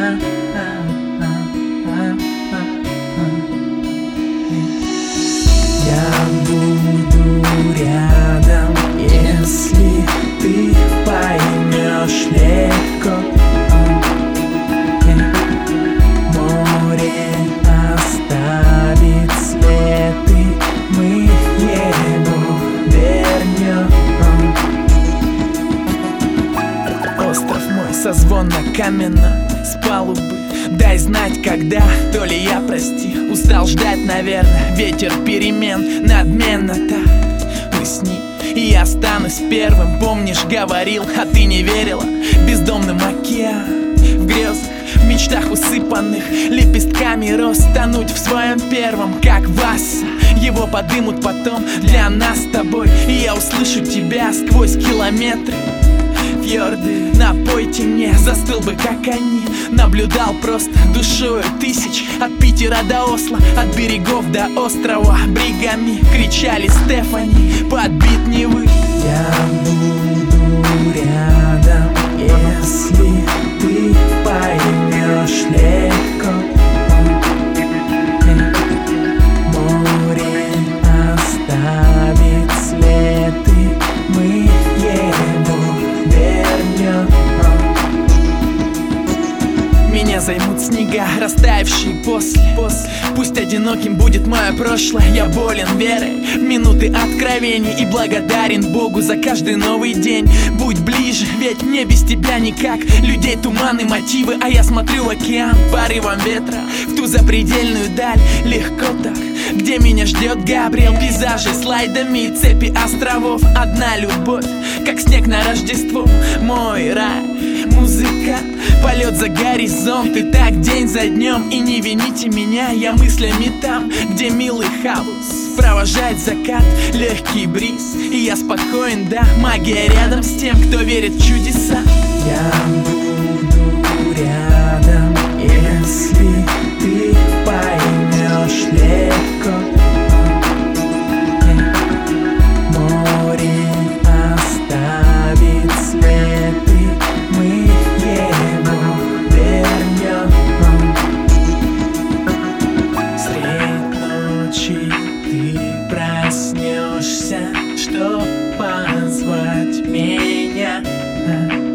Я буду рядом, если ты поймешь легко. Море оставит след, и мы его вернем. Остров мой созвонно-каменно с палубы. Дай знать, когда, то ли я, прости, устал ждать, наверное. Ветер перемен надменно так. Усни, и я останусь первым. Помнишь, говорил, а ты не верила. Бездомным океан в грезах, в мечтах усыпанных лепестками роз. Тонуть в своем первом, как Васса. Его подымут потом для нас с тобой, и я услышу тебя сквозь километры. Фьорды, напойте мне, застыл бы, как они. Наблюдал просто душою тысяч. От Питера до Осло, от берегов до острова Бригами. Кричали Стефани под бит Невы. Я буду рядом, если ты поймешь легко. Море оставит след, и мы его вернем. Меня займут снега, растаявшие после. Пусть одиноким будет мое прошлое. Я болен верой в минуты откровений и благодарен Богу за каждый новый день. Будь ближе, ведь мне без тебя никак. Людей туман и мотивы, а я смотрю в океан порывом ветра, в ту запредельную даль. Легко так, где меня ждет Габриэл. Пейзажи слайдами, цепи островов. Одна любовь, как снег на Рождество. Мой рай, музыка, полет за горизонт. И так день за днем, и не вините меня, я мыслями там, где милый хаос провожает закат, легкий бриз, и я спокоен, да. Магия рядом с тем, кто верит в чудеса. Я буду рядом, если ты поймешь легко. Море оставит след, и мы его вернем. Средь ночи ты проснешься, чтоб позвать меня.